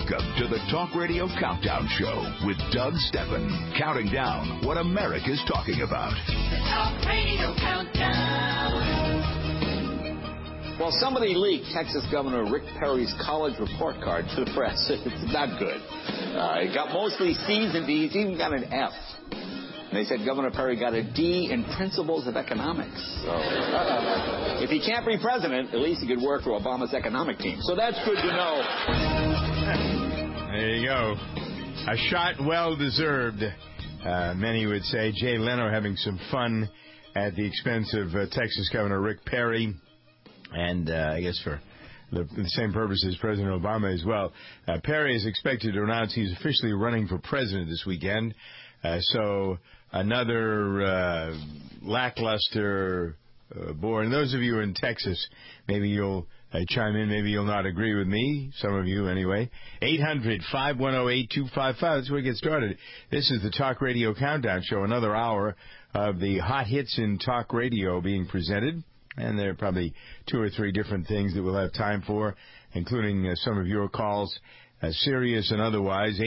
Welcome to the Talk Radio Countdown Show with Doug Steffen, counting down what America's talking about. The Talk Radio Countdown. Well, somebody leaked Texas Governor Rick Perry's college report card to the press. It's not good. It got mostly C's and D's, even got an F. And they said Governor Perry got a D in Principles of Economics. So, if he can't be president, at least he could work for Obama's economic team. So that's good to know. There you go. A shot well deserved. Many would say Jay Leno having some fun at the expense of Texas Governor Rick Perry. And I guess for the same purpose as President Obama as well. Perry is expected to announce he's officially running for president this weekend. So another lackluster board. And those of you in Texas, maybe you'll chime in. Maybe you'll not agree with me. Some of you, anyway. 800-510-8255. That's where we get started. This is the Talk Radio Countdown Show. Another hour of the hot hits in talk radio being presented. And there are probably two or three different things that we'll have time for, including some of your calls, serious and otherwise,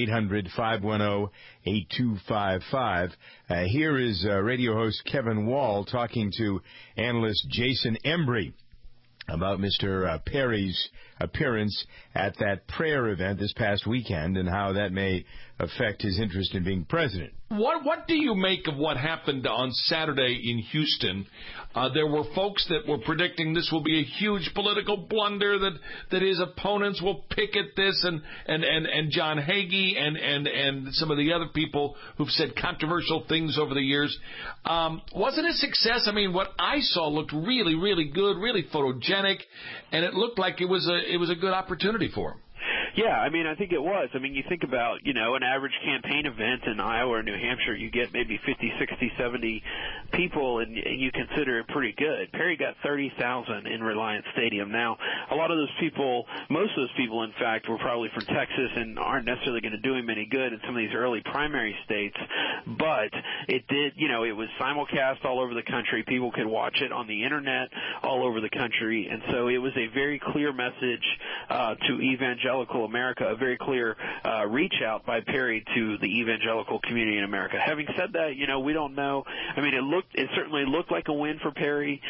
800-510-8255. Here is radio host Kevin Wall talking to analyst Jason Embry about Mr. Perry's appearance at that prayer event this past weekend and how that may affect his interest in being president. What do you make of what happened on Saturday in Houston? There were folks that were predicting this will be a huge political blunder, that his opponents will picket this, and John Hagee and some of the other people who've said controversial things over the years. Wasn't a success? I mean, what I saw looked really, really good, really photogenic, and it looked like it was a good opportunity for him. Yeah, I mean, I think it was. I mean, you think about, an average campaign event in Iowa or New Hampshire, you get maybe 50, 60, 70 people, and you consider it pretty good. Perry got 30,000 in Reliance Stadium. Now, a lot of those people, most of those people, in fact, were probably from Texas and aren't necessarily going to do him any good in some of these early primary states, but it did, it was simulcast all over the country. People could watch it on the Internet all over the country, and so it was a very clear message to evangelical America, a very clear reach out by Perry to the evangelical community in America. Having said that, we don't know. I mean, it certainly looked like a win for Perry.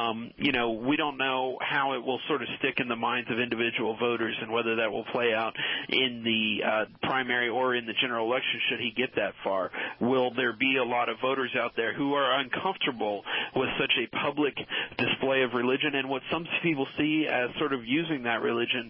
We don't know how it will sort of stick in the minds of individual voters and whether that will play out in the primary or in the general election should he get that far. Will there be a lot of voters out there who are uncomfortable with such a public display of religion and what some people see as sort of using that religion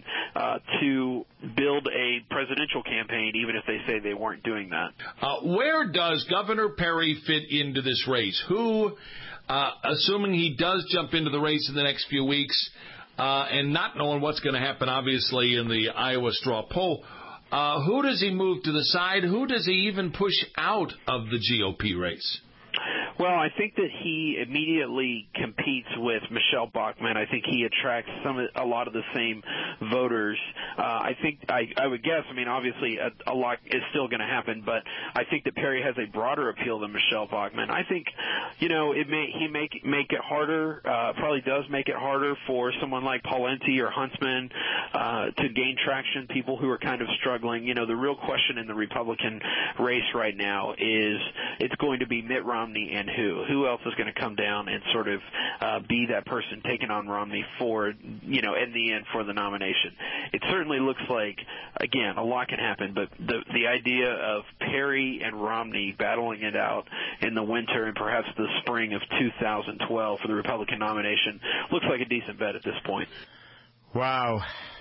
to build a presidential campaign, even if they say they weren't doing that? Where does Governor Perry fit into this race? Who, assuming he does jump into the race in the next few weeks, and not knowing what's going to happen, obviously, in the Iowa straw poll, who does he move to the side? Who does he even push out of the GOP race? Well, I think that he immediately competes with Michelle Bachmann. I think he attracts a lot of the same voters. I would guess, obviously a lot is still going to happen, but I think that Perry has a broader appeal than Michelle Bachmann. I think, he may make it harder, probably does make it harder for someone like Pawlenty or Huntsman to gain traction, people who are kind of struggling. The real question in the Republican race right now is it's going to be Mitt Romney and who else is going to come down and sort of be that person taking on Romney for, in the end for the nomination. It certainly looks like, again, a lot can happen, but the idea of Perry and Romney battling it out in the winter and perhaps the spring of 2012 for the Republican nomination looks like a decent bet at this point. Wow.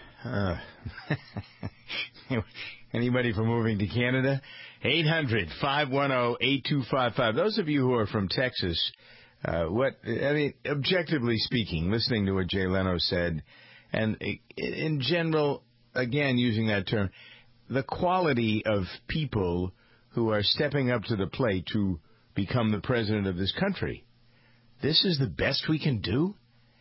Anybody for moving to Canada? 800-510-8255. Those of you who are from Texas, objectively speaking, listening to what Jay Leno said, and in general, again, using that term, the quality of people who are stepping up to the plate to become the president of this country. This is the best we can do?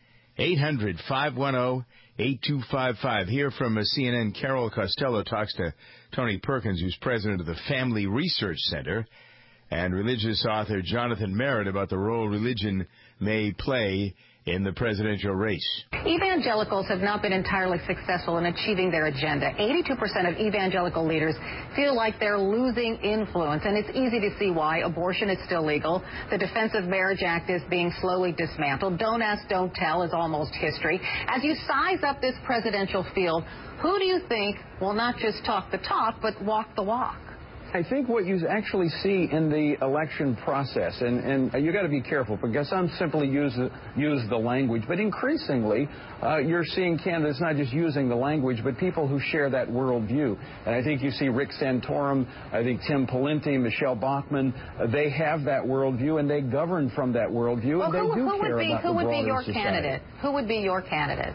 800-510-8255. Here from CNN, Carol Costello talks to Tony Perkins, who's president of the Family Research Center, and religious author Jonathan Merritt about the role religion may play in the presidential race. Evangelicals have not been entirely successful in achieving their agenda. 82% of evangelical leaders feel like they're losing influence, and it's easy to see why. Abortion is still legal. The Defense of Marriage Act is being slowly dismantled. Don't ask, don't tell is almost history. As you size up this presidential field, who do you think will not just talk the talk, but walk the walk? I think what you actually see in the election process, and you got to be careful because some simply use the language, but increasingly you're seeing candidates not just using the language, but people who share that worldview. And I think you see Rick Santorum, I think Tim Pawlenty, Michelle Bachmann, they have that worldview and they govern from that worldview, well, and they do care about the broader society. Who would be your candidate? Who would be your candidate?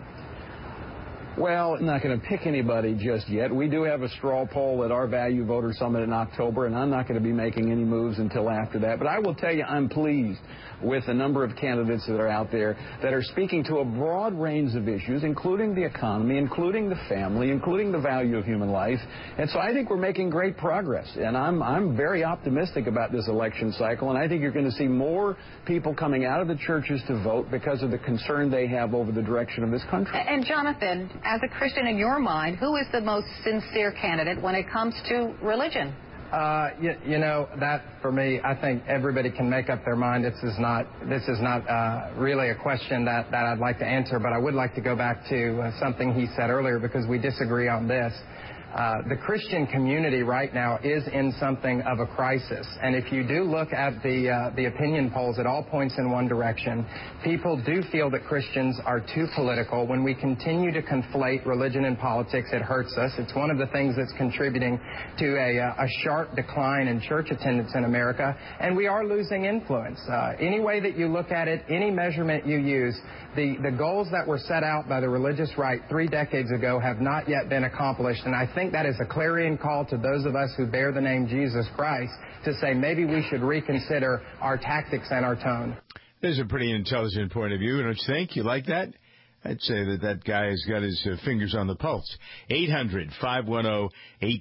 Well, I'm not going to pick anybody just yet. We do have a straw poll at our Value Voter Summit in October, and I'm not going to be making any moves until after that. But I will tell you I'm pleased with the number of candidates that are out there that are speaking to a broad range of issues, including the economy, including the family, including the value of human life. And so I think we're making great progress. And I'm very optimistic about this election cycle, and I think you're going to see more people coming out of the churches to vote because of the concern they have over the direction of this country. And Jonathan, as a Christian in your mind, who is the most sincere candidate when it comes to religion? You know, that for me, I think everybody can make up their mind. This is not really a question that I'd like to answer, but I would like to go back to something he said earlier because we disagree on this. The Christian community right now is in something of a crisis. And if you do look at the opinion polls, it all points in one direction. People do feel that Christians are too political. When we continue to conflate religion and politics, it hurts us. It's one of the things that's contributing to a sharp decline in church attendance in America. And we are losing influence. Any way that you look at it, any measurement you use, the goals that were set out by the religious right 3 decades ago have not yet been accomplished. And I think that is a clarion call to those of us who bear the name Jesus Christ to say maybe we should reconsider our tactics and our tone. There's a pretty intelligent point of view, don't you think? You like that? I'd say that guy has got his fingers on the pulse. 800-510-8255.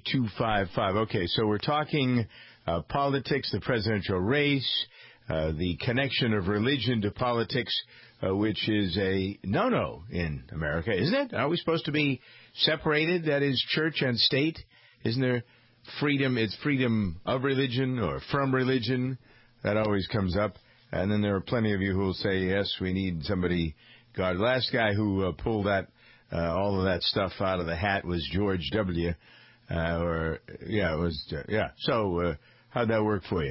Okay, so we're talking politics, the presidential race, the connection of religion to politics, which is a no-no in America, isn't it? Are we supposed to be separated? That is church and state? Isn't there freedom? It's freedom of religion or from religion. That always comes up. And then there are plenty of you who will say, yes, we need somebody. God, last guy who pulled that all of that stuff out of the hat was George W. So how'd that work for you?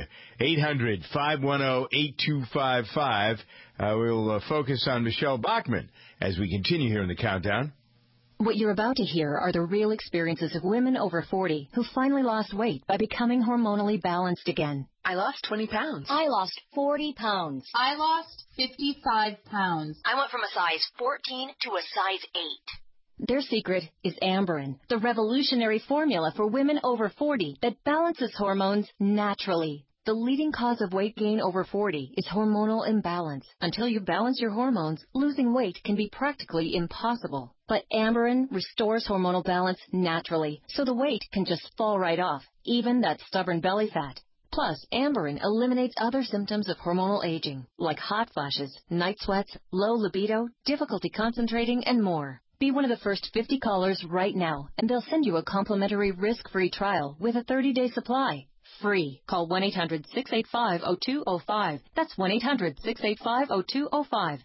800-510-8255. We'll focus on Michelle Bachmann as we continue here in the countdown. What you're about to hear are the real experiences of women over 40 who finally lost weight by becoming hormonally balanced again. I lost 20 pounds. I lost 40 pounds. I lost 55 pounds. I went from a size 14 to a size 8. Their secret is Amberen, the revolutionary formula for women over 40 that balances hormones naturally. The leading cause of weight gain over 40 is hormonal imbalance. Until you balance your hormones, losing weight can be practically impossible. But Amberen restores hormonal balance naturally, so the weight can just fall right off, even that stubborn belly fat. Plus, Amberen eliminates other symptoms of hormonal aging, like hot flashes, night sweats, low libido, difficulty concentrating, and more. Be one of the first 50 callers right now, and they'll send you a complimentary risk-free trial with a 30-day supply. Free. Call 1-800-685-0205. That's 1-800-685-0205.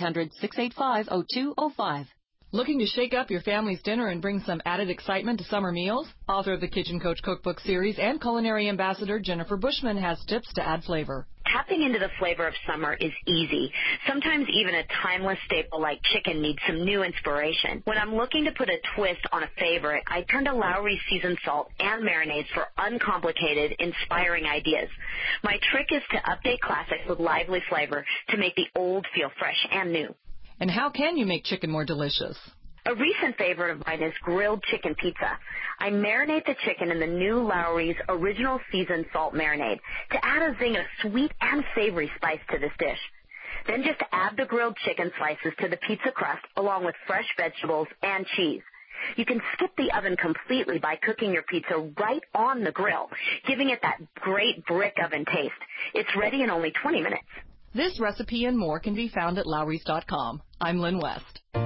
1-800-685-0205. Looking to shake up your family's dinner and bring some added excitement to summer meals? Author of the Kitchen Coach Cookbook series and culinary ambassador Jennifer Bushman has tips to add flavor. Tapping into the flavor of summer is easy. Sometimes even a timeless staple like chicken needs some new inspiration. When I'm looking to put a twist on a favorite, I turn to Lawry's seasoned salt and marinades for uncomplicated, inspiring ideas. My trick is to update classics with lively flavor to make the old feel fresh and new. And how can you make chicken more delicious? A recent favorite of mine is grilled chicken pizza. I marinate the chicken in the new Lawry's original seasoned salt marinade to add a zing of sweet and savory spice to this dish. Then just add the grilled chicken slices to the pizza crust along with fresh vegetables and cheese. You can skip the oven completely by cooking your pizza right on the grill, giving it that great brick oven taste. It's ready in only 20 minutes. This recipe and more can be found at Lowry's.com. I'm Lynn West.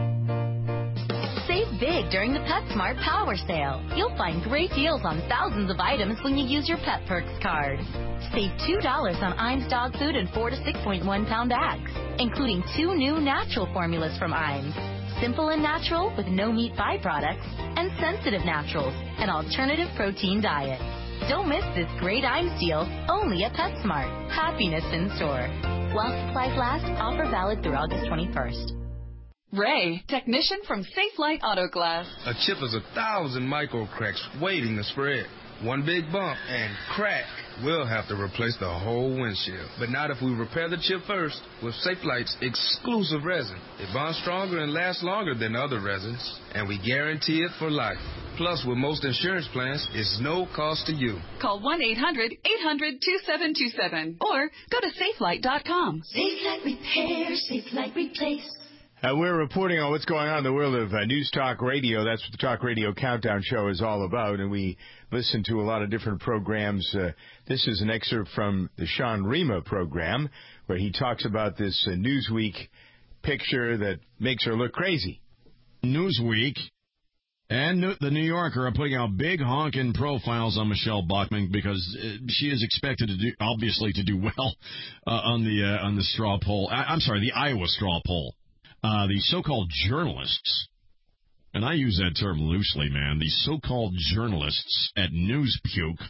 Save big during the PetSmart Power Sale. You'll find great deals on thousands of items when you use your Pet Perks card. Save $2 on Iams dog food and 4 to 6.1 pound bags, including 2 new natural formulas from Iams. Simple and natural with no meat byproducts, and sensitive naturals, an alternative protein diet. Don't miss this great Iams deal only at PetSmart. Happiness in store. While supplies last, offer valid through August 21st. Ray, technician from Safe Light Auto Glass. A chip is 1,000 micro cracks waiting to spread. One big bump and crack. We'll have to replace the whole windshield. But not if we repair the chip first with Safe Light's exclusive resin. It bonds stronger and lasts longer than other resins, and we guarantee it for life. Plus, with most insurance plans, it's no cost to you. Call 1-800-800-2727 or go to safelight.com. Safe Light Repair, Safe Light Replace. We're reporting on what's going on in the world of News Talk Radio. That's what the Talk Radio Countdown Show is all about, and we listen to a lot of different programs. This is an excerpt from the Sean Rima program, where he talks about this Newsweek picture that makes her look crazy. Newsweek and the New Yorker are putting out big honking profiles on Michelle Bachmann because she is expected to do, obviously, to do well on the straw poll. The Iowa straw poll. The so-called journalists, and I use that term loosely, man, the so-called journalists at Newsweek,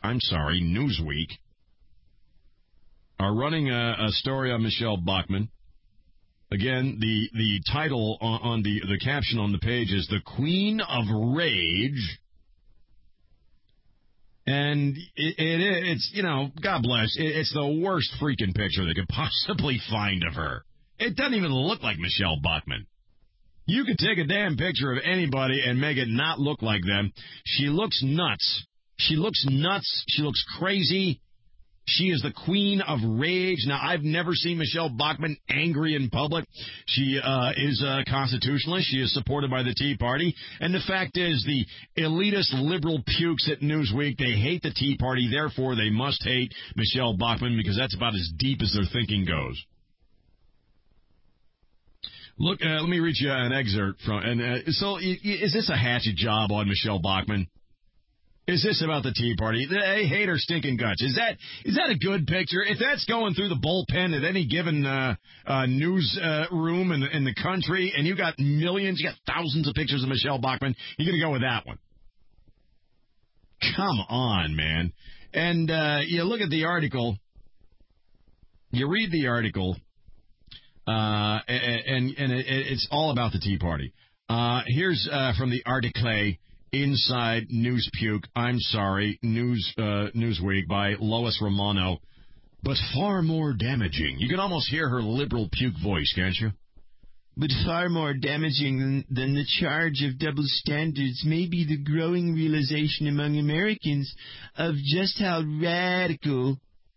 are running a story on Michelle Bachmann. Again, the title on the caption on the page is "The Queen of Rage." And it's, God bless, it's the worst freaking picture they could possibly find of her. It doesn't even look like Michelle Bachmann. You could take a damn picture of anybody and make it not look like them. She looks nuts. She looks crazy. She is the queen of rage. Now, I've never seen Michelle Bachmann angry in public. She is a constitutionalist. She is supported by the Tea Party. And the fact is, the elitist liberal pukes at Newsweek, they hate the Tea Party. Therefore, they must hate Michelle Bachmann because that's about as deep as their thinking goes. Look, let me read you an excerpt from. So, is this a hatchet job on Michelle Bachmann? Is this about the Tea Party? They hate her stinking guts. Is that a good picture? If that's going through the bullpen at any given news room in the country, and you got millions, you got thousands of pictures of Michelle Bachmann, you're going to go with that one. Come on, man. And you look at the article. You read the article. And it's all about the Tea Party. Here's from the article inside Newsweek by Lois Romano, but far more damaging. You can almost hear her liberal puke voice, can't you? But far more damaging than the charge of double standards may be the growing realization among Americans of just how radical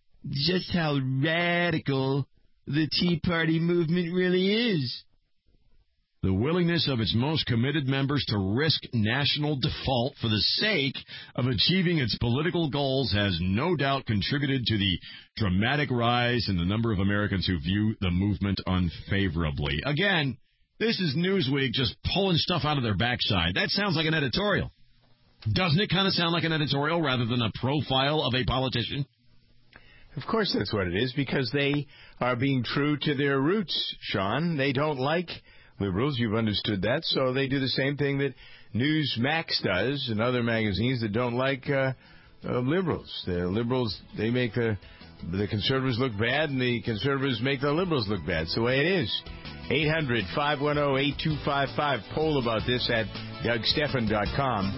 the Tea Party movement really is. The willingness of its most committed members to risk national default for the sake of achieving its political goals has no doubt contributed to the dramatic rise in the number of Americans who view the movement unfavorably. Again, this is Newsweek just pulling stuff out of their backside. That sounds like an editorial. Doesn't it kind of sound like an editorial rather than a profile of a politician? Of course that's what it is, because they are being true to their roots, Sean. They don't like liberals. You've understood that. So they do the same thing that Newsmax does and other magazines that don't like liberals. The liberals, they make the conservatives look bad, and the conservatives make the liberals look bad. It's the way it is. 800-510-8255. Poll about this at DougStephan.com.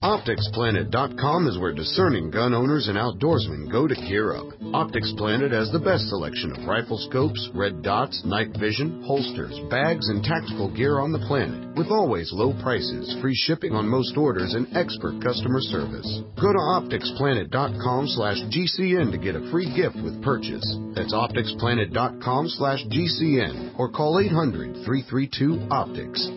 OpticsPlanet.com is where discerning gun owners and outdoorsmen go to gear up. Optics Planet has the best selection of rifle scopes, red dots, night vision, holsters, bags, and tactical gear on the planet, with always low prices, free shipping on most orders, and expert customer service. Go to OpticsPlanet.com/GCN to get a free gift with purchase. That's OpticsPlanet.com/GCN or call 800-332-OPTICS,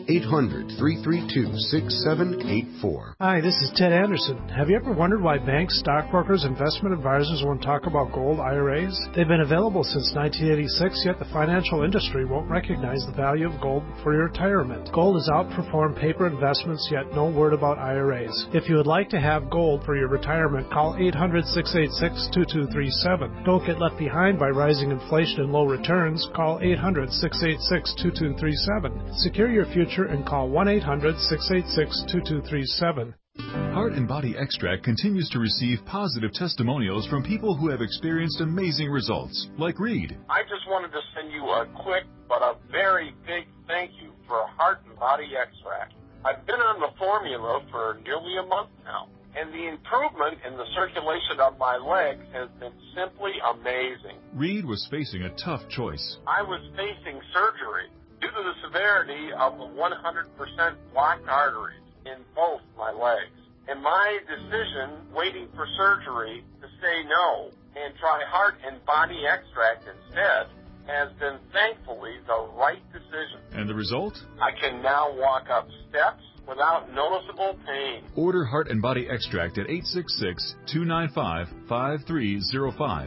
800-332-6784. Hi, this is Ted Anderson. Have you ever wondered why banks, stockbrokers, investment advisors won't talk about gold IRAs? They've been available since 1986, yet the financial industry won't recognize the value of gold for your retirement. Gold has outperformed paper investments, yet no word about IRAs. If you would like to have gold for your retirement, call 800-686-2237. Don't get left behind by rising inflation and low returns. Call 800-686-2237. Secure your future and call 1-800-686-2237. Heart and Body Extract continues to receive positive testimonials from people who have experienced amazing results, like Reed. I just wanted to send you a quick but a very big thank you for Heart and Body Extract. I've been on the formula for nearly a month now, and the improvement in the circulation of my legs has been simply amazing. Reed was facing a tough choice. I was facing surgery due to the severity of the 100% blocked arteries in both my legs. And my decision, waiting for surgery, to say no and try Heart and Body Extract instead, has been thankfully the right decision. And the result? I can now walk up steps without noticeable pain. Order Heart and Body Extract at 866-295-5305,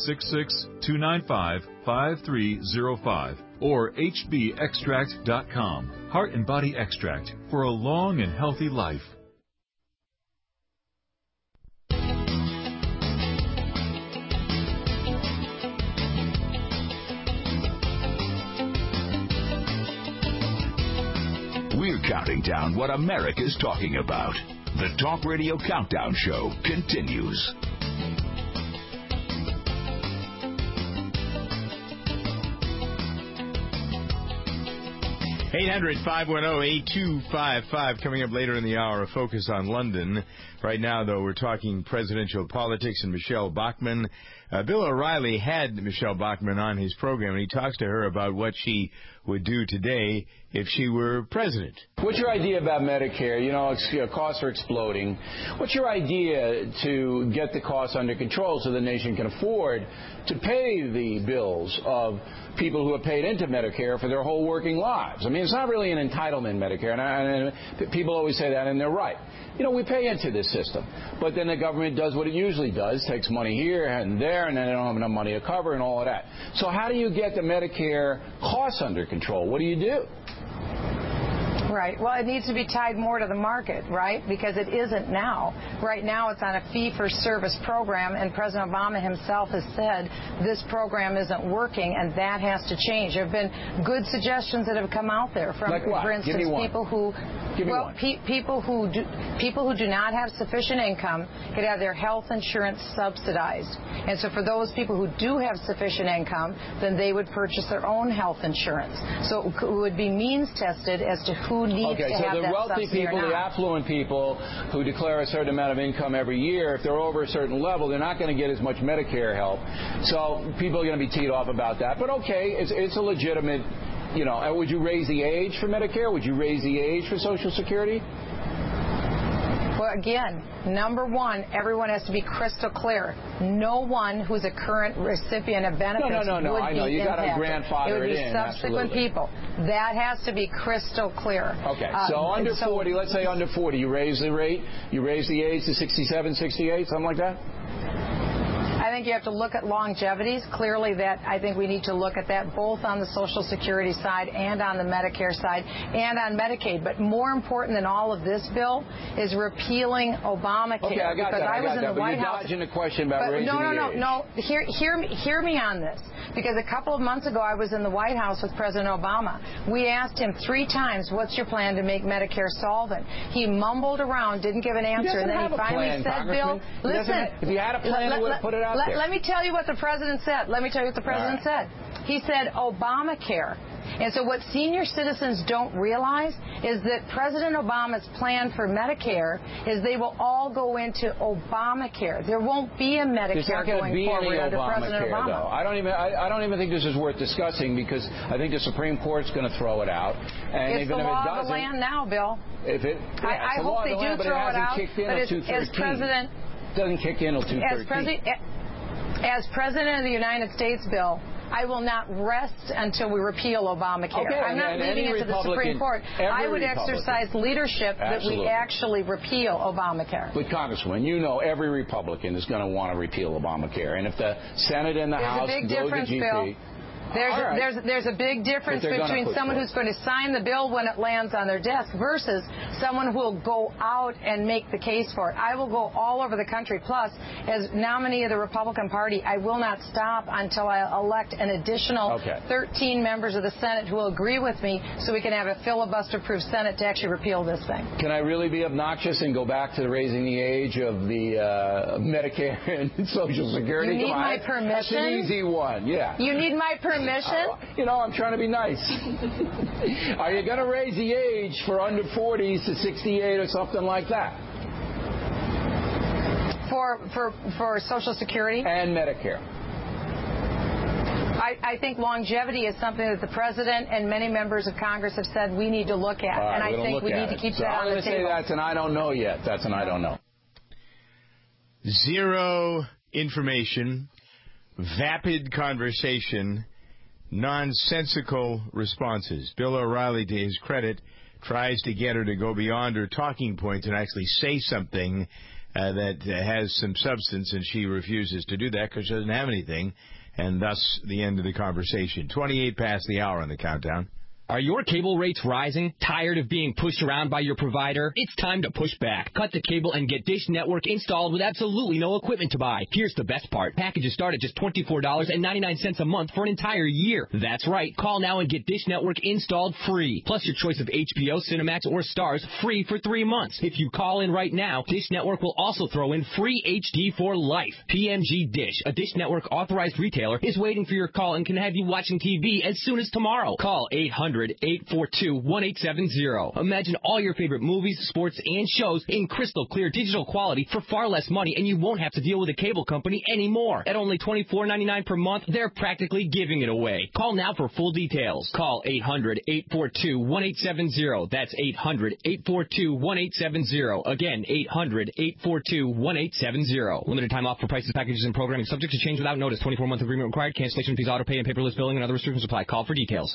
866-295-5305, or hbextract.com. Heart and Body Extract for a long and healthy life. We're counting down what America's talking about. The Talk Radio Countdown Show continues. 800-510-8255. Coming up later in the hour, a focus on London. Right now, though, we're talking presidential politics and Michelle Bachmann. Bill O'Reilly had Michelle Bachmann on his program, and he talks to her about what she would do today if she were president. What's your idea about Medicare? You know, costs are exploding. What's your idea to get the costs under control so the nation can afford to pay the bills of people who have paid into Medicare for their whole working lives? I mean, it's not really an entitlement, Medicare, and people always say that, and they're right. You know, we pay into this system, but then the government does what it usually does, takes money here and there, and then they don't have enough money to cover and all of that. So how do you get the Medicare costs under control? What do you do? Right. Well, it needs to be tied more to the market, right? Because it isn't now. Right now it's on a fee-for-service program, and President Obama himself has said this program isn't working, and that has to change. There have been good suggestions that have come out there from, like what? For instance, people who people who do not have sufficient income could have their health insurance subsidized. And so for those people who do have sufficient income, then they would purchase their own health insurance. So it would be means tested as to who needs to have that subsidy. Okay, so the wealthy people, the affluent people who declare a certain amount of income every year, if they're over a certain level, they're not going to get as much Medicare help. So people are going to be teed off about that. But okay, it's a legitimate, you know, would you raise the age for Medicare? Would you raise the age for Social Security? Well, again, number one, everyone has to be crystal clear. No one who's a current recipient of benefits would be impacted. I know. You got to grandfather it in. It would be subsequent people. That has to be crystal clear. Okay. So under 40, let's say under 40, you raise the rate, you raise the age to 67, 68, something like that? I think you have to look at longevities. Clearly, that I think we need to look at that both on the Social Security side and on the Medicare side and on Medicaid. But more important than all of this, Bill, is repealing Obamacare. Okay, I got because that. I was in the White House. You're dodging the question about raising the age. No. Hear me on this. Because a couple of months ago, I was in the White House with President Obama. We asked him 3 times, "What's your plan to make Medicare solvent?" He mumbled around, didn't give an answer, and then he finally said, "Bill, listen." If you had a plan, he would have put it out there. Let me tell you what the president said. He said Obamacare And so what senior citizens don't realize is that President Obama's plan for Medicare is they will all go into Obamacare. There won't be a Medicare going forward under President Obama. Though. I don't even think this is worth discussing because I think the Supreme Court's going to throw it out. And it's the law of the land now, Bill. I hope they do throw it out, but as President... doesn't kick in until 213. As President of the United States, Bill, I will not rest until we repeal Obamacare. Okay, I'm not leaving it to the Supreme Court. I would exercise leadership that we actually repeal Obamacare. But Congresswoman, you know every Republican is going to want to repeal Obamacare. And if the Senate and the House go to GP... Bill. There's a big difference between someone who's going to sign the bill when it lands on their desk versus someone who will go out and make the case for it. I will go all over the country. Plus, as nominee of the Republican Party, I will not stop until I elect an additional 13 members of the Senate who will agree with me so we can have a filibuster-proof Senate to actually repeal this thing. Can I really be obnoxious and go back to raising the age of the Medicare and Social Security? You need my permission? That's an easy one, yeah. You need my permission? I'm trying to be nice. Are you going to raise the age for under 40s to 68 or something like that? For Social Security? And Medicare. I think longevity is something that the President and many members of Congress have said we need to look at. And I think we need to keep that on the table. I'm going to say that's an I don't know yet. That's an I don't know. Zero information, vapid conversation, nonsensical responses. Bill O'Reilly, to his credit, tries to get her to go beyond her talking points and actually say something that has some substance, and she refuses to do that because she doesn't have anything, and thus the end of the conversation. 28 past the hour on the countdown. Are your cable rates rising? Tired of being pushed around by your provider? It's time to push back. Cut the cable and get Dish Network installed with absolutely no equipment to buy. Here's the best part. Packages start at just $24.99 a month for an entire year. That's right. Call now and get Dish Network installed free. Plus your choice of HBO, Cinemax, or Stars free for 3 months. If you call in right now, Dish Network will also throw in free HD for life. PMG Dish, a Dish Network authorized retailer, is waiting for your call and can have you watching TV as soon as tomorrow. Call 800-842-1870. Imagine all your favorite movies, sports, and shows in crystal clear digital quality for far less money, and you won't have to deal with a cable company anymore. At only $24.99 per month, they're practically giving it away. Call now for full details. Call 800-842-1870. That's 800-842-1870. Again, 800-842-1870. Limited time offer for prices, packages, and programming subject to change without notice. 24-month agreement required. Cancellation fees, auto pay, and paperless billing and other restrictions apply. Call for details.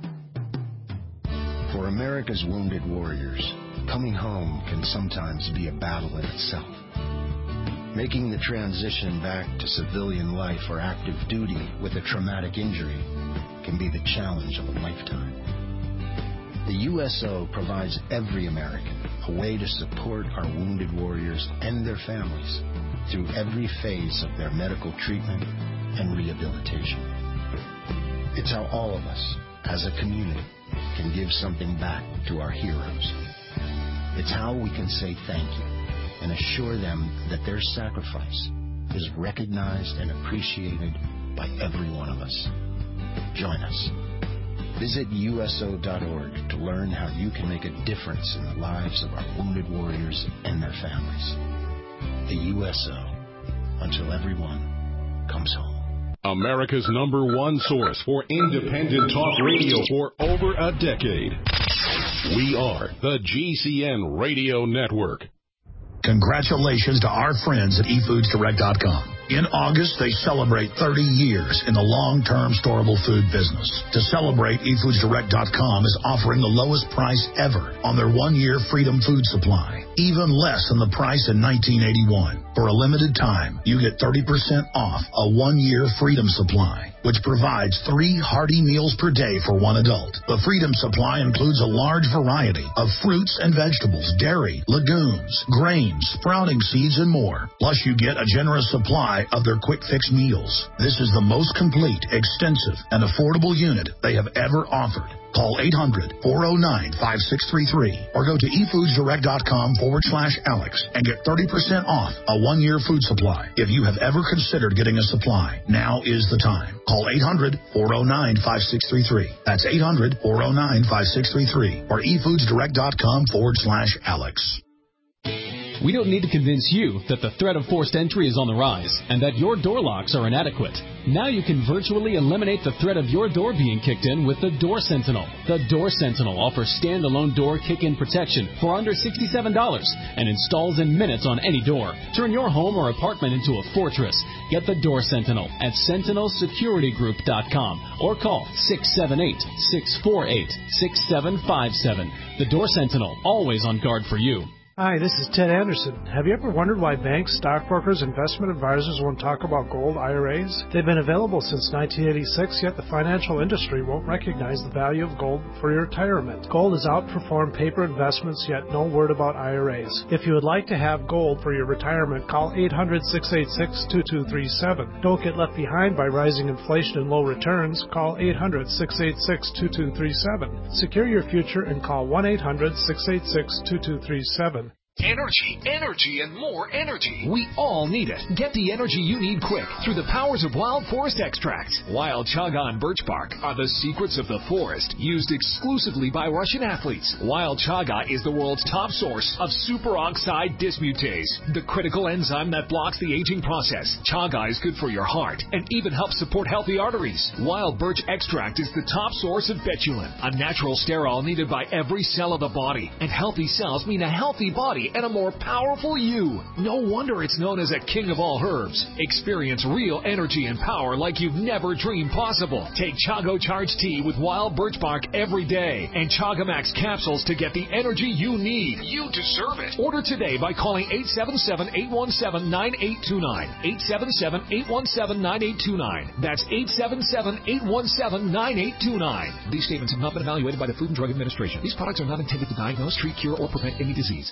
For America's wounded warriors, coming home can sometimes be a battle in itself. Making the transition back to civilian life or active duty with a traumatic injury can be the challenge of a lifetime. The USO provides every American a way to support our wounded warriors and their families through every phase of their medical treatment and rehabilitation. It's how all of us, as a community, can give something back to our heroes. It's how we can say thank you and assure them that their sacrifice is recognized and appreciated by every one of us. Join us. Visit USO.org to learn how you can make a difference in the lives of our wounded warriors and their families. The USO, until everyone comes home. America's #1 source for independent talk radio for over a decade. We are the GCN Radio Network. Congratulations to our friends at eFoodsDirect.com. In August, they celebrate 30 years in the long-term storable food business. To celebrate, eFoodsDirect.com is offering the lowest price ever on their 1-year Freedom Food Supply, even less than the price in 1981. For a limited time, you get 30% off a 1-year Freedom Supply, which provides 3 hearty meals per day for 1 adult. The Freedom Supply includes a large variety of fruits and vegetables, dairy, legumes, grains, sprouting seeds, and more. Plus, you get a generous supply supply of their quick fix meals. This is the most complete, extensive, and affordable unit they have ever offered. Call 800-409-5633 or go to efoodsdirect.com/Alex and get 30% off a 1-year food supply. If you have ever considered getting a supply, now is the time. Call 800-409-5633. That's 800-409-5633 or efoodsdirect.com/Alex. We don't need to convince you that the threat of forced entry is on the rise and that your door locks are inadequate. Now you can virtually eliminate the threat of your door being kicked in with the Door Sentinel. The Door Sentinel offers standalone door kick-in protection for under $67 and installs in minutes on any door. Turn your home or apartment into a fortress. Get the Door Sentinel at sentinelsecuritygroup.com or call 678-648-6757. The Door Sentinel, always on guard for you. Hi, this is Ted Anderson. Have you ever wondered why banks, stockbrokers, investment advisors won't talk about gold IRAs? They've been available since 1986, yet the financial industry won't recognize the value of gold for your retirement. Gold has outperformed paper investments, yet no word about IRAs. If you would like to have gold for your retirement, call 800-686-2237. Don't get left behind by rising inflation and low returns. Call 800-686-2237. Secure your future and call 1-800-686-2237. Energy, energy, and more energy. We all need it. Get the energy you need quick through the powers of Wild Forest Extract. Wild chaga and birch bark are the secrets of the forest, used exclusively by Russian athletes. Wild chaga is the world's top source of superoxide dismutase, the critical enzyme that blocks the aging process. Chaga is good for your heart and even helps support healthy arteries. Wild birch extract is the top source of betulin, a natural sterol needed by every cell of the body. And healthy cells mean a healthy body and a more powerful you. No wonder it's known as a king of all herbs. Experience real energy and power like you've never dreamed possible. Take Chago Charge Tea with wild birch bark every day and Chaga Max capsules to get the energy you need. You deserve it. Order today by calling 877-817-9829. 877-817-9829. That's 877-817-9829. These statements have not been evaluated by the Food and Drug Administration. These products are not intended to diagnose, treat, cure, or prevent any disease.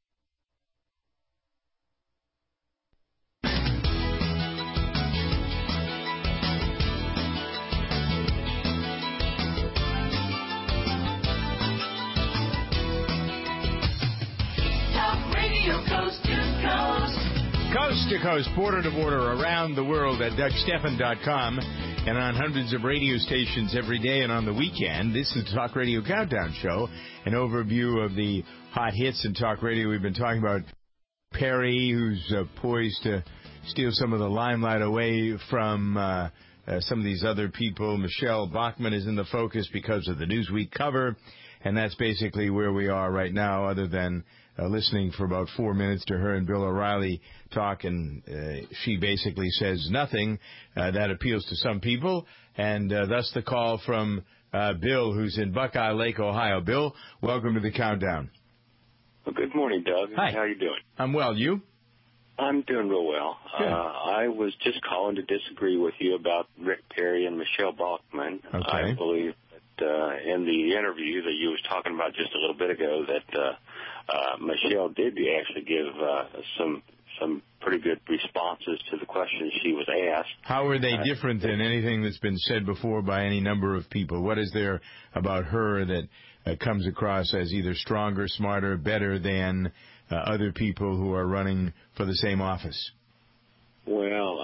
Coast to coast, border to border, around the world at DougStephan.com and on hundreds of radio stations every day and on the weekend. This is the Talk Radio Countdown Show, an overview of the hot hits in talk radio. We've been talking about Perry, who's poised to steal some of the limelight away from some of these other people. Michelle Bachmann is in the focus because of the Newsweek cover, and that's basically where we are right now, other than listening for about 4 minutes to her and Bill O'Reilly talk, and she basically says nothing that appeals to some people, and thus the call from Bill, who's in Buckeye Lake, Ohio. Bill, welcome to the Countdown. Well, good morning, Doug. Hi. How are you doing? I'm well. You? I'm doing real well. I was just calling to disagree with you about Rick Perry and Michelle Bachmann. Okay. I believe that in the interview that you was talking about just a little bit ago that Michelle did actually give some pretty good responses to the questions she was asked. How are they different than anything that's been said before by any number of people? What is there about her that comes across as either stronger, smarter, better than other people who are running for the same office? Well,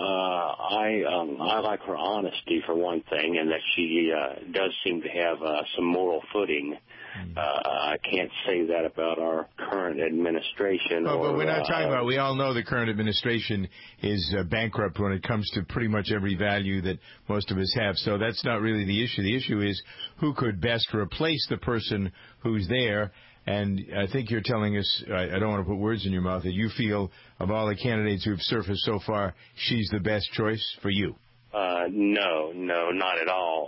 I like her honesty, for one thing, and that she does seem to have some moral footing. I can't say that about our current administration. Well, but we're not talking about, we all know the current administration is bankrupt when it comes to pretty much every value that most of us have. So that's not really the issue. The issue is who could best replace the person who's there. And I think you're telling us, I don't want to put words in your mouth, that you feel of all the candidates who have surfaced so far, she's the best choice for you. No, not at all.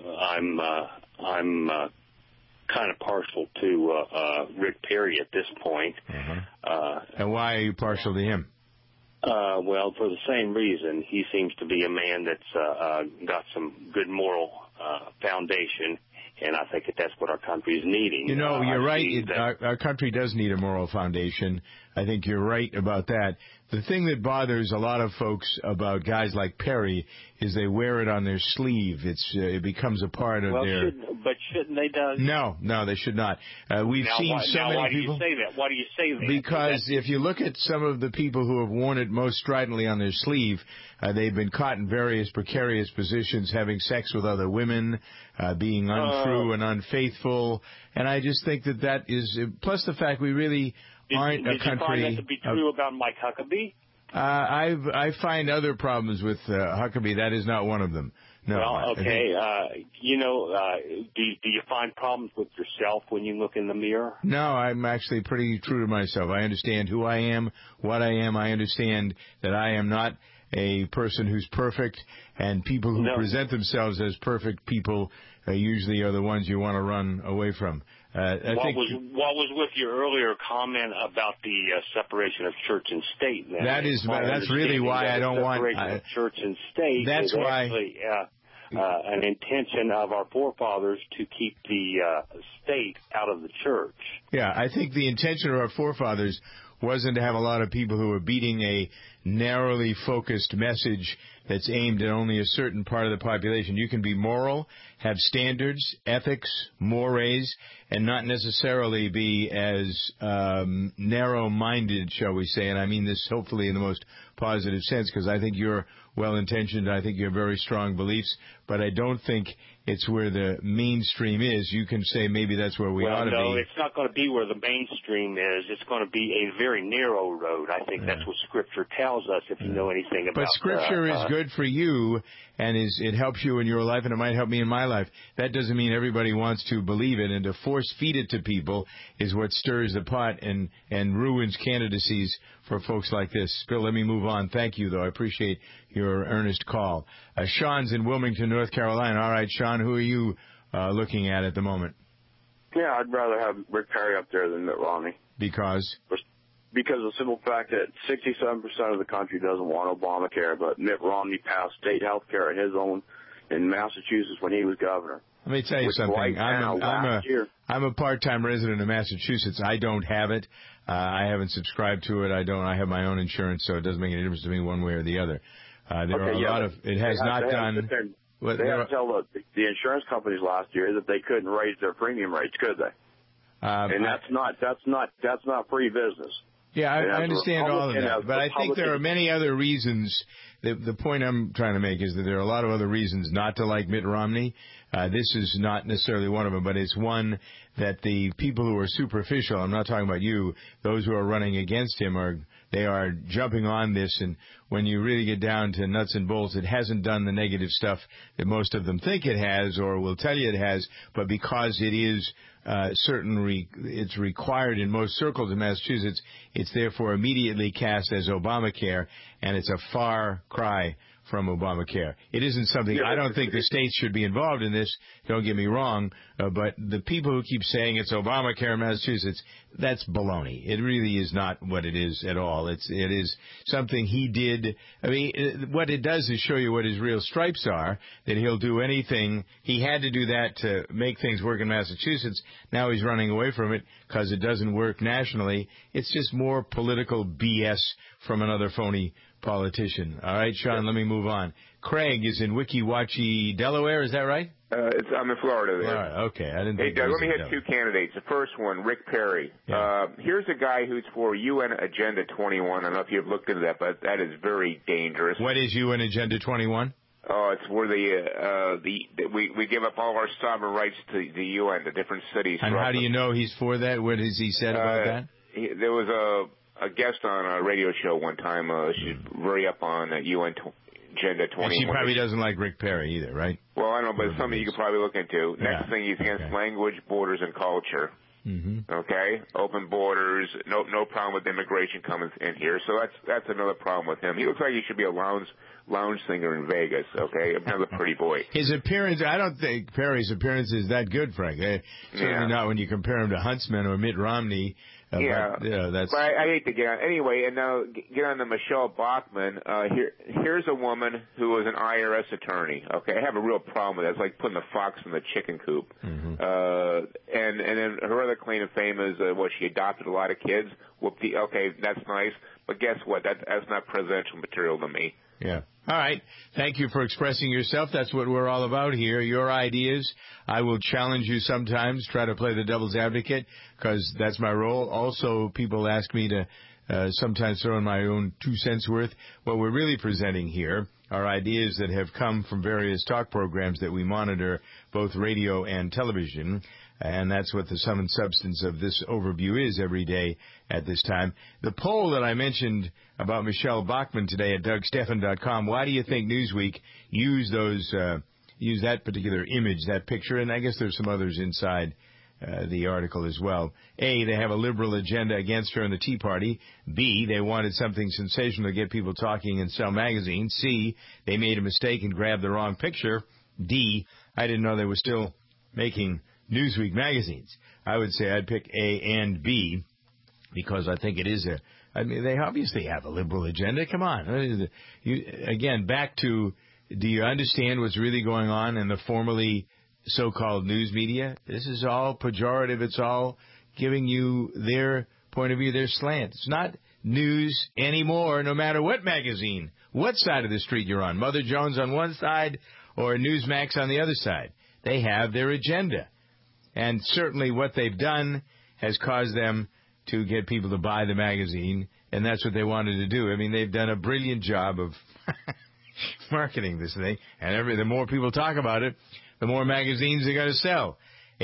I'm kind of partial to Rick Perry at this point. And why are you partial to him? Well, for the same reason. He seems to be a man that's got some good moral foundation. And I think that's what our country is needing. You know, you're right. Our country does need a moral foundation. I think you're right about that. The thing that bothers a lot of folks about guys like Perry is they wear it on their sleeve. It becomes a part of their... But shouldn't they, Doug? No, they should not. We've seen so many people... Why do you say that? Why do you say that? Because if you look at some of the people who have worn it most stridently on their sleeve, they've been caught in various precarious positions, having sex with other women, being untrue and unfaithful. And I just think that is... Plus the fact we really... aren't a country. Did you find that to be true about Mike Huckabee? I find other problems with Huckabee. That is not one of them. No. Well, okay. Do you find problems with yourself when you look in the mirror? No, I'm actually pretty true to myself. I understand who I am, what I am. I understand that I am not a person who's perfect, and people who present themselves as perfect people usually are the ones you want to run away from. What was with your earlier comment about the separation of church and state? That's really why I don't want separation of church and state. That's why actually, an intention of our forefathers to keep the state out of the church. Yeah, I think the intention of our forefathers wasn't to have a lot of people who were beating a narrowly focused message that's aimed at only a certain part of the population. You can be moral, have standards, ethics, mores, and not necessarily be as narrow-minded, shall we say, and I mean this hopefully in the most positive sense, because I think you're well-intentioned, I think you have very strong beliefs, but I don't think it's where the mainstream is. You can say maybe that's where we ought to be. No, it's not going to be where the mainstream is. It's going to be a very narrow road. I think that's what Scripture tells us, if you know anything about. But Scripture is good for you, and it helps you in your life, and it might help me in my life. That doesn't mean everybody wants to believe it, and to force feed it to people is what stirs the pot and ruins candidacies for folks like this. Bill, let me move on. Thank you, though. I appreciate your earnest call. Sean's in Wilmington, North Carolina. All right, Sean, who are you looking at the moment? Yeah, I'd rather have Rick Perry up there than Mitt Romney. Because? Because of the simple fact that 67% of the country doesn't want Obamacare, but Mitt Romney passed state health care in Massachusetts when he was governor. Let me tell you something. Right I'm a part-time resident of Massachusetts. I don't have it. I haven't subscribed to it. I have my own insurance, so it doesn't make any difference to me one way or the other. It has not done. They had to tell the insurance companies last year that they couldn't raise their premium rates, could they? And that's not free business. Yeah, I understand all of that, but I think there are many other reasons. The point I'm trying to make is that there are a lot of other reasons not to like Mitt Romney. This is not necessarily one of them, but it's one that the people who are superficial, I'm not talking about you, those who are running against him they are jumping on this, and when you really get down to nuts and bolts, it hasn't done the negative stuff that most of them think it has or will tell you it has, but because it is it's required in most circles in Massachusetts, it's therefore immediately cast as Obamacare, and it's a far cry from Obamacare. It isn't something, I don't think the states should be involved in this, don't get me wrong, but the people who keep saying it's Obamacare in Massachusetts, that's baloney. It really is not what it is at all. It is something he did. I mean, what it does is show you what his real stripes are, that he'll do anything. He had to do that to make things work in Massachusetts. Now he's running away from it because it doesn't work nationally. It's just more political BS from another phony politician. All right, Sean, let me move on. Craig is in Weeki Wachee, Delaware. Is that right? I'm in Florida there. All right, okay. I didn't Hey, Doug, let me hit two candidates. The first one, Rick Perry. Yeah. Here's a guy who's for UN Agenda 21. I don't know if you've looked into that, but that is very dangerous. What is UN Agenda 21? Oh, it's where we give up all our sovereign rights to the UN, the different cities. And how do you know he's for that? What has he said about that? There was a guest on a radio show one time. She's very up on UN Agenda 21. And she probably doesn't like Rick Perry either, right? Well, I don't know, but it's something you could probably look into. Yeah. Next thing, he's against language, borders, and culture. Mm-hmm. Okay, open borders, no problem with immigration coming in here. So that's another problem with him. He looks like he should be a lounge singer in Vegas. Okay, another pretty boy. His appearance, I don't think Perry's appearance is that good, Frank. Certainly not when you compare him to Huntsman or Mitt Romney. That's. But I hate to get on. Anyway, and now get on to Michelle Bachmann. Here's a woman who was an IRS attorney. Okay, I have a real problem with that. It's like putting the fox in the chicken coop. Mm-hmm. And then her other claim to fame is she adopted a lot of kids. Whoopty. Okay, that's nice. But guess what? That's not presidential material to me. Yeah. All right. Thank you for expressing yourself. That's what we're all about here. Your ideas. I will challenge you sometimes, try to play the devil's advocate, because that's my role. Also, people ask me to sometimes throw in my own 2 cents worth. What we're really presenting here are ideas that have come from various talk programs that we monitor, both radio and television. And that's what the sum and substance of this overview is every day at this time. The poll that I mentioned about Michelle Bachmann today at DougStephan.com, why do you think Newsweek used that particular image, that picture? And I guess there's some others inside the article as well. A, they have a liberal agenda against her and the Tea Party. B, they wanted something sensational to get people talking and sell magazines. C, they made a mistake and grabbed the wrong picture. D, I didn't know they were still making Newsweek magazines. I would say I'd pick A and B because I think it is they obviously have a liberal agenda. Come on. Again, back to, do you understand what's really going on in the formerly so-called news media? This is all pejorative. It's all giving you their point of view, their slant. It's not news anymore, no matter what magazine, what side of the street you're on. Mother Jones on one side or Newsmax on the other side. They have their agenda. And certainly what they've done has caused them to get people to buy the magazine, and that's what they wanted to do. I mean, they've done a brilliant job of marketing this thing, and the more people talk about it, the more magazines they're going to sell.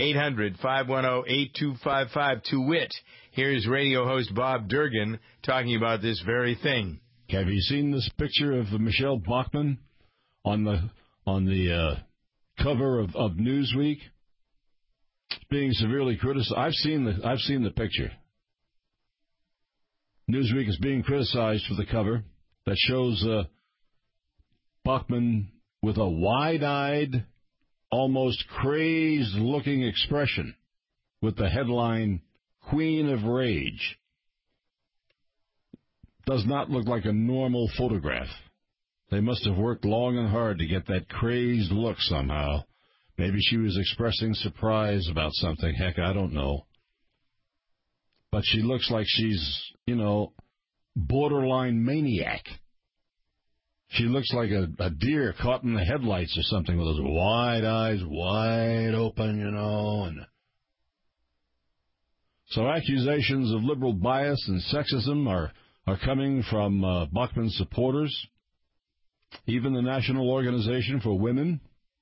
800-510-8255 to wit. Here's radio host Bob Durgan talking about this very thing. Have you seen this picture of Michelle Bachmann on the cover of Newsweek? Being severely criticized. I've seen the picture. Newsweek is being criticized for the cover that shows Bachmann with a wide-eyed, almost crazed-looking expression with the headline, Queen of Rage. Does not look like a normal photograph. They must have worked long and hard to get that crazed look somehow. Maybe she was expressing surprise about something. Heck, I don't know. But she looks like she's, borderline maniac. She looks like a deer caught in the headlights or something with those wide eyes, wide open, And so accusations of liberal bias and sexism are coming from Bachmann's supporters. Even the National Organization for Women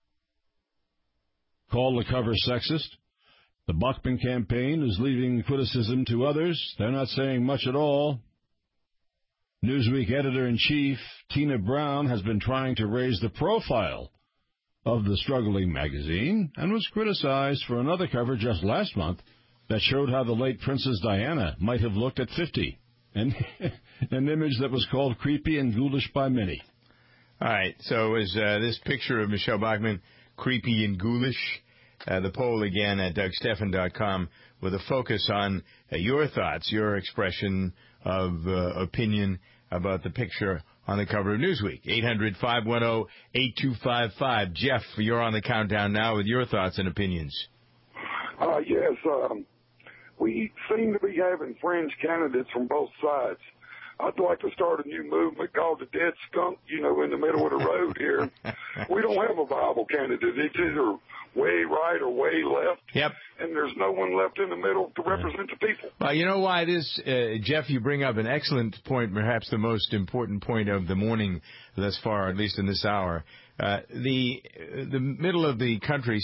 called the cover sexist. The Bachmann campaign is leaving criticism to others. They're not saying much at all. Newsweek editor-in-chief Tina Brown has been trying to raise the profile of the struggling magazine and was criticized for another cover just last month that showed how the late Princess Diana might have looked at 50, and an image that was called creepy and ghoulish by many. All right, so is this picture of Michelle Bachmann creepy and ghoulish? The poll again at DougStephan.com with a focus on your thoughts, your expression of opinion about the picture on the cover of Newsweek. 800-510-8255. Jeff, you're on the countdown now with your thoughts and opinions. Yes, we seem to be having fringe candidates from both sides. I'd like to start a new movement called the Dead Skunk, in the middle of the road here. We don't have a viable candidate. It's either way right or way left. Yep. And there's no one left in the middle to represent the people. Well, you know why this, Jeff, you bring up an excellent point, perhaps the most important point of the morning thus far, at least in this hour. The middle of the country,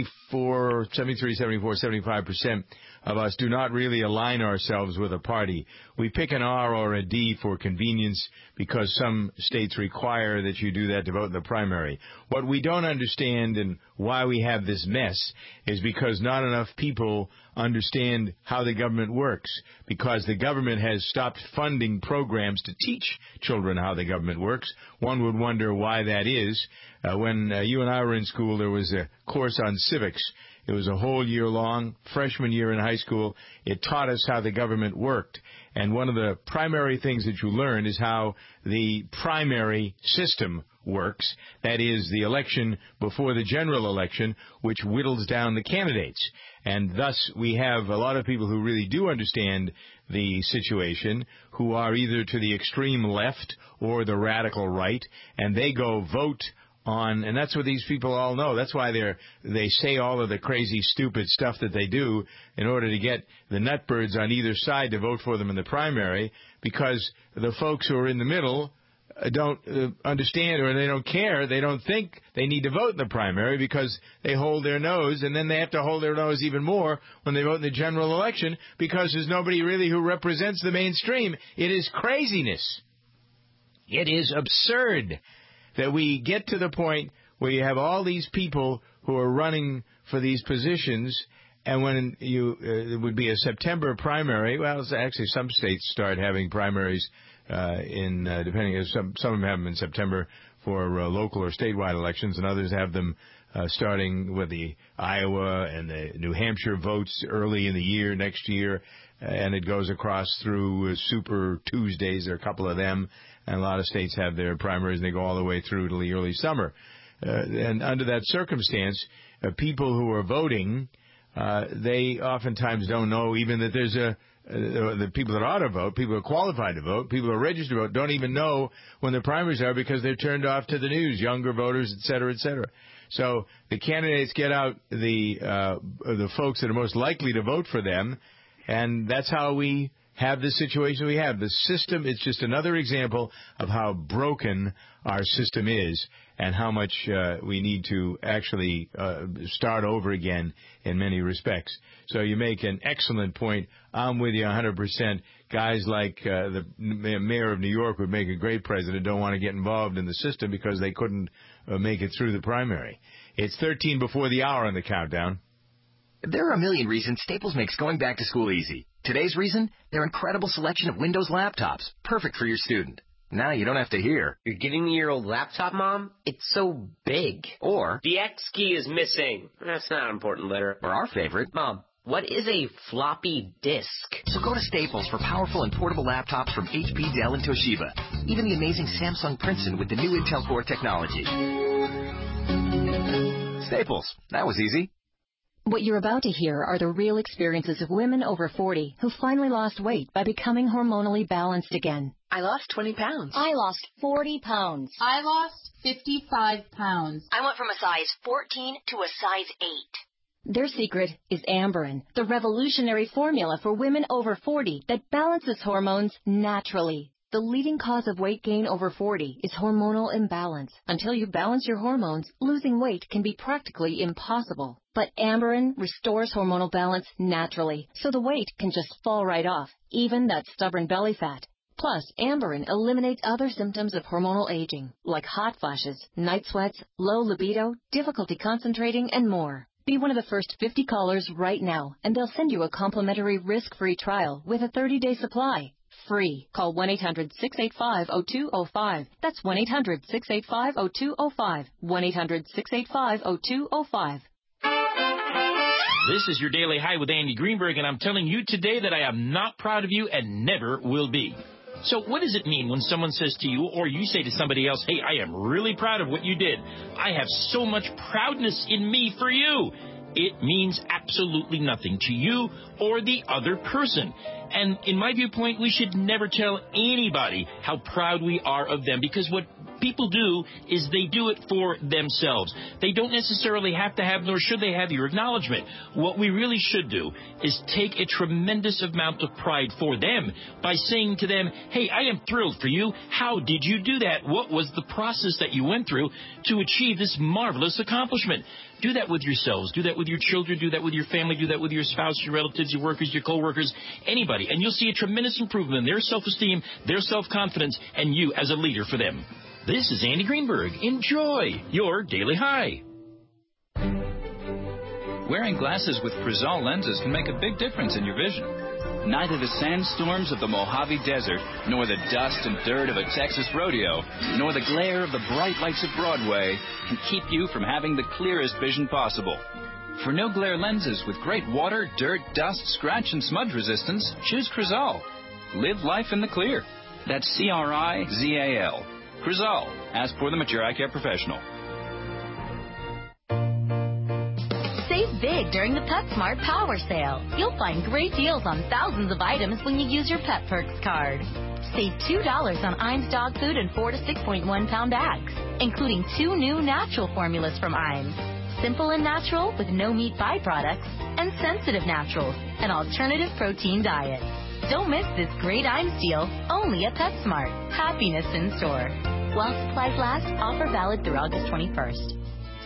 75% of us do not really align ourselves with a party. We pick an R or a D for convenience because some states require that you do that to vote in the primary. What we don't understand and why we have this mess is because not enough people understand how the government works, because the government has stopped funding programs to teach children how the government works. One would wonder why that is. When you and I were in school, there was a course on civics, It was a whole year long, freshman year in high school. It taught us how the government worked. And one of the primary things that you learn is how the primary system works. That is, the election before the general election, which whittles down the candidates. And thus, we have a lot of people who really do understand the situation, who are either to the extreme left or the radical right, and they go vote on, and that's what these people all know. That's why they say all of the crazy, stupid stuff that they do in order to get the nutbirds on either side to vote for them in the primary, because the folks who are in the middle don't understand, or they don't care. They don't think they need to vote in the primary because they hold their nose, and then they have to hold their nose even more when they vote in the general election because there's nobody really who represents the mainstream. It is craziness. It is absurd that we get to the point where you have all these people who are running for these positions, and when it would be a September primary, well, actually some states start having primaries depending, some of them have them in September for local or statewide elections, and others have them starting with the Iowa and the New Hampshire votes early in the year, next year, and it goes across through Super Tuesdays. There are a couple of them, and a lot of states have their primaries, and they go all the way through to the early summer. And under that circumstance, people who are voting, they oftentimes don't know even that there's the people that ought to vote, people who are qualified to vote, people who are registered to vote, don't even know when the primaries are because they're turned off to the news, younger voters, et cetera, et cetera. So the candidates get out the folks that are most likely to vote for them, and that's how we have the situation we have. The system, it's just another example of how broken our system is and how much we need to actually start over again in many respects. So you make an excellent point. I'm with you 100%. Guys like the mayor of New York would make a great president, don't want to get involved in the system because they couldn't make it through the primary. It's 13 before the hour on the countdown. There are a million reasons Staples makes going back to school easy. Today's reason? Their incredible selection of Windows laptops, perfect for your student. Now you don't have to hear, "You're getting me your old laptop, Mom? It's so big." Or, "The X key is missing." That's not an important letter. Or our favorite, "Mom, what is a floppy disk?" So go to Staples for powerful and portable laptops from HP, Dell, and Toshiba. Even the amazing Samsung Princeton with the new Intel Core technology. Staples. That was easy. What you're about to hear are the real experiences of women over 40 who finally lost weight by becoming hormonally balanced again. I lost 20 pounds. I lost 40 pounds. I lost 55 pounds. I went from a size 14 to a size 8. Their secret is Amberen, the revolutionary formula for women over 40 that balances hormones naturally. The leading cause of weight gain over 40 is hormonal imbalance. Until you balance your hormones, losing weight can be practically impossible. But Amberen restores hormonal balance naturally, so the weight can just fall right off, even that stubborn belly fat. Plus, Amberen eliminates other symptoms of hormonal aging, like hot flashes, night sweats, low libido, difficulty concentrating, and more. Be one of the first 50 callers right now, and they'll send you a complimentary risk-free trial with a 30-day supply. Free. Call 1-800-685-0205. That's 1-800-685-0205. 1-800-685-0205. This is your Daily High with Andy Greenberg, and I'm telling you today that I am not proud of you and never will be. So what does it mean when someone says to you, or you say to somebody else, "Hey, I am really proud of what you did. I have so much proudness in me for you"? It means absolutely nothing to you or the other person. And in my viewpoint, we should never tell anybody how proud we are of them, because what people do is they do it for themselves. They don't necessarily have to have, nor should they have, your acknowledgement. What we really should do is take a tremendous amount of pride for them by saying to them, "Hey, I am thrilled for you. How did you do that? What was the process that you went through to achieve this marvelous accomplishment?" Do that with yourselves. Do that with your children. Do that with your family. Do that with your spouse, your relatives, your workers, your co-workers, anybody. And you'll see a tremendous improvement in their self-esteem, their self-confidence, and you as a leader for them. This is Andy Greenberg. Enjoy your Daily High. Wearing glasses with Frizal lenses can make a big difference in your vision. Neither the sandstorms of the Mojave Desert, nor the dust and dirt of a Texas rodeo, nor the glare of the bright lights of Broadway can keep you from having the clearest vision possible. For no-glare lenses with great water, dirt, dust, scratch, and smudge resistance, choose Crizal. Live life in the clear. That's C-R-I-Z-A-L. Crizal. Ask for them at your eye care professional. Save big during the PetSmart Power Sale. You'll find great deals on thousands of items when you use your Pet Perks card. Save $2 on Iams dog food and 4 to 6.1 pound bags, including 2 new natural formulas from Iams. Simple and natural with no meat byproducts, and sensitive naturals, an alternative protein diet. Don't miss this great Iams deal, only at PetSmart. Happiness in store. While supplies last, offer valid through August 21st.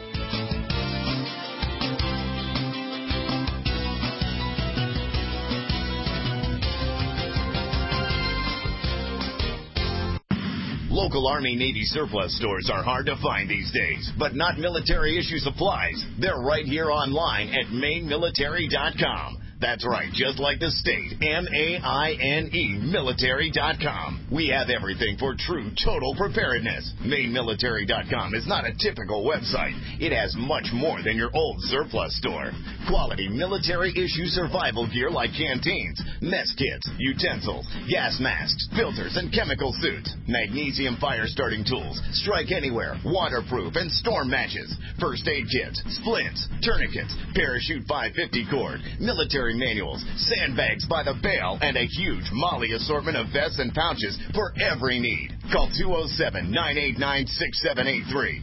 Local Army Navy surplus stores are hard to find these days, but not military issue supplies. They're right here online at mainmilitary.com. That's right, just like the state, M-A-I-N-E, military.com. We have everything for true total preparedness. Mainmilitary.com is not a typical website. It has much more than your old surplus store. Quality military-issue survival gear like canteens, mess kits, utensils, gas masks, filters, and chemical suits. Magnesium fire-starting tools, strike anywhere, waterproof, and storm matches. First aid kits, splints, tourniquets, parachute 550 cord, military manuals, sandbags by the bale, and a huge Molly assortment of vests and pouches for every need. Call 207-989-6783,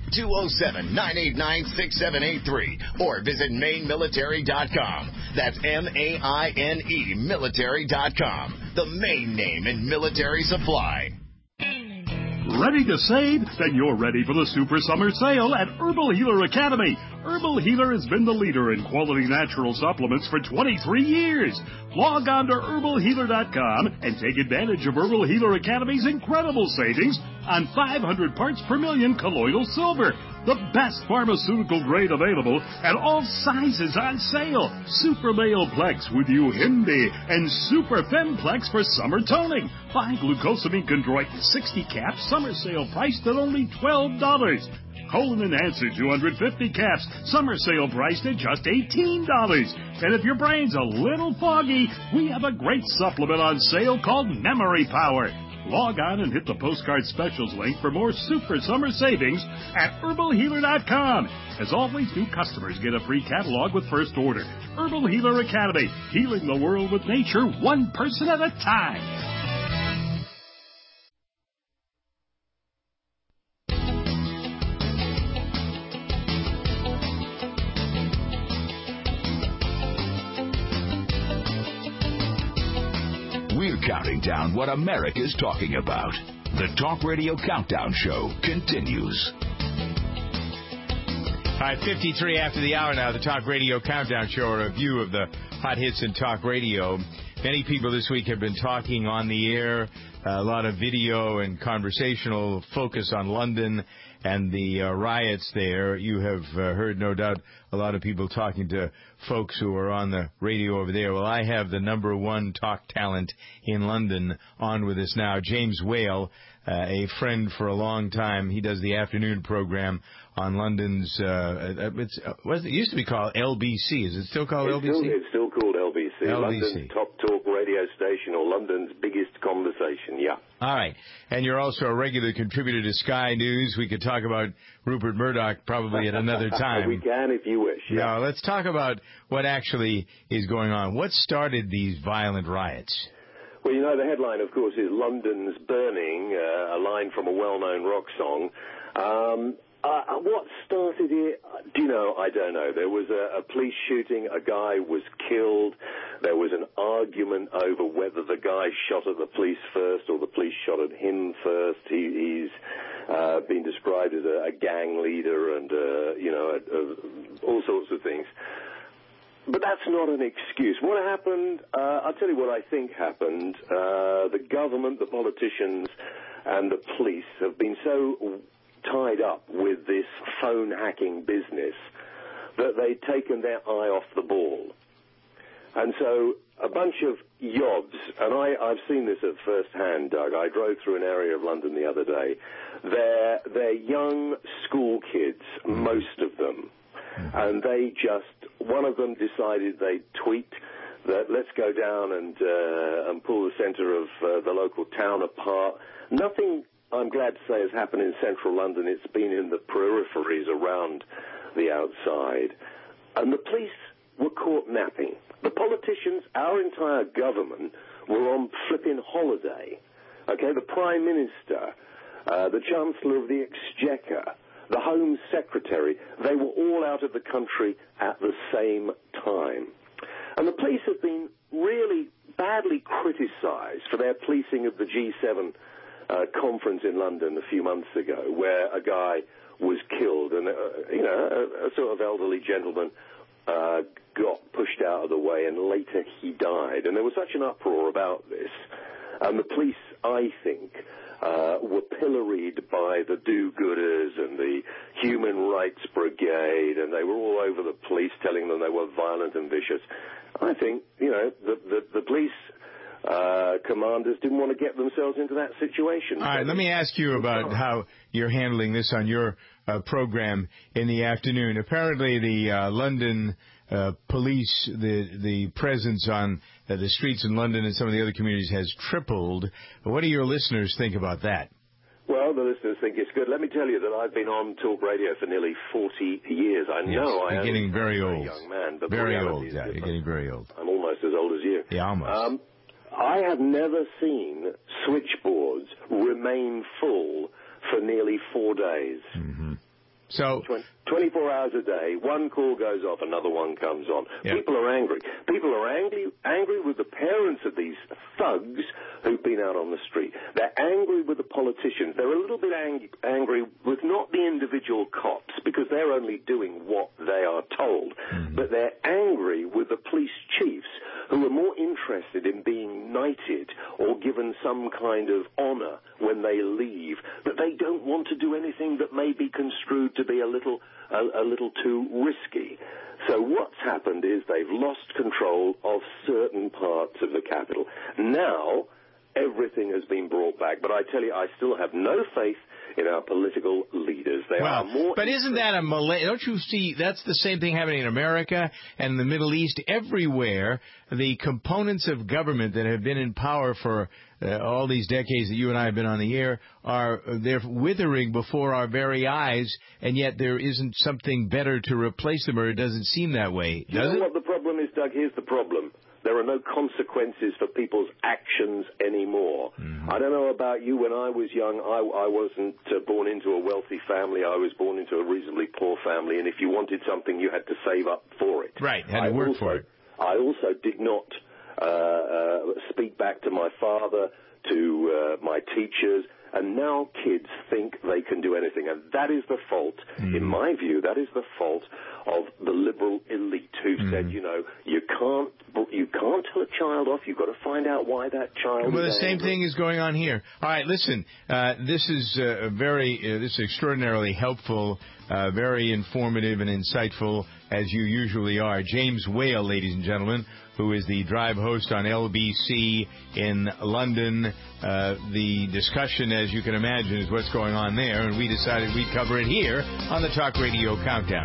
207-989-6783, or visit mainmilitary.com. That's M-A-I-N-E military.com. The main name in military supply. Ready to save? Then you're ready for the Super Summer Sale at Herbal Healer Academy. Herbal Healer has been the leader in quality natural supplements for 23 years. Log on to herbalhealer.com and take advantage of Herbal Healer Academy's incredible savings on 500 parts per million colloidal silver, the best pharmaceutical grade available, at all sizes on sale. Super Male Plex with Uhindi and Super Femplex for summer toning. Buy glucosamine chondroitin 60 caps, summer sale priced at only $12. Colon Enhancer 250 caps, summer sale priced at just $18. And if your brain's a little foggy, we have a great supplement on sale called Memory Power. Log on and hit the postcard specials link for more super summer savings at herbalhealer.com. As always, new customers get a free catalog with first order. Herbal Healer Academy, healing the world with nature, one person at a time. We're counting down what America's talking about. The Talk Radio Countdown Show continues. All right, 53 after the hour now, the Talk Radio Countdown Show, a review of the hot hits in talk radio. Many people this week have been talking on the air, a lot of video and conversational focus on London and the riots there. You have heard, no doubt, a lot of people talking to folks who are on the radio over there. Well, I have the number one talk talent in London on with us now, James Whale, a friend for a long time. He does the afternoon program on London's, it used to be called LBC. Is it still called LBC? It's still called LBC. London's top talk radio station, or London's biggest conversation, yeah. All right. And you're also a regular contributor to Sky News. We could talk about Rupert Murdoch probably at another time. We can if you wish. Yeah. Now, let's talk about what actually is going on. What started these violent riots? Well, you know, the headline, of course, is London's Burning, a line from a well-known rock song. What started it? Do you know? I don't know. There was a police shooting. A guy was killed. There was an argument over whether the guy shot at the police first or the police shot at him first. He's been described as a gang leader and, all sorts of things. But that's not an excuse. What happened, I'll tell you what I think happened. The government, the politicians, and the police have been so tied up with this phone hacking business that they'd taken their eye off the ball. And so a bunch of yobs, and I've seen this at first hand, Doug. I drove through an area of London the other day. They're young school kids, most of them. And one of them decided they'd tweet that let's go down and pull the centre of the local town apart. Nothing, I'm glad to say, has happened in central London. It's been in the peripheries around the outside. And the police were caught napping. The politicians, our entire government, were on flipping holiday. Okay, the Prime Minister, the Chancellor of the Exchequer, the Home Secretary, they were all out of the country at the same time. And the police have been really badly criticised for their policing of the G7 conference in London a few months ago, where a guy was killed and, a sort of elderly gentleman got pushed out of the way, and later he died. And there was such an uproar about this. And the police, I think, were pilloried by the do-gooders and the Human Rights Brigade, and they were all over the police telling them they were violent and vicious. I think, the police commanders didn't want to get themselves into that situation. All right, let me ask you about how you're handling this on your program in the afternoon. Apparently the London police, the presence on the streets in London and some of the other communities has tripled. What do your listeners think about that? Well, the listeners think it's good. Let me tell you that I've been on talk radio for nearly 40 years. I know I am getting very old. A young man, but very old. Yeah, you're getting very old. I'm almost as old as you. Yeah, almost. I have never seen switchboards remain full for nearly 4 days. Mm-hmm. So 24 hours a day, one call goes off, another one comes on. Yeah. People are angry. People are angry with the parents of these thugs who've been out on the street. They're angry with the politicians. They're a little bit angry with not the individual cops, because they're only doing what they are told. Mm-hmm. But they're angry with the police chiefs, who are more interested in being knighted or given some kind of honor when they leave, that they don't want to do anything that may be construed to be a little too risky. So what's happened is they've lost control of certain parts of the capital. Now, everything has been brought back. But I tell you, I still have no faith in our political leaders. They are more... But isn't that don't you see, that's the same thing happening in America and in the Middle East. Everywhere, the components of government that have been in power for all these decades that you and I have been on the air, they're withering before our very eyes, and yet there isn't something better to replace them, or it doesn't seem that way, does it? You know what the problem is, Doug? Here's the problem. There are no consequences for people's actions anymore. Mm-hmm. I don't know about you. When I was young, I wasn't born into a wealthy family. I was born into a reasonably poor family, and if you wanted something, you had to save up for it. Right, had to work for it. I also did not speak back to my father, to my teachers, and now kids think they can do anything. And that is the fault, in my view, that is the fault of the liberal elite who said, you can't tell a child off. You've got to find out why that child Well, is the same thing is going on here. All right, listen, this is this is extraordinarily helpful, very informative and insightful, as you usually are. James Whale, ladies and gentlemen, who is the drive host on LBC in London. The discussion, as you can imagine, is what's going on there, and we decided we'd cover it here on the Talk Radio Countdown.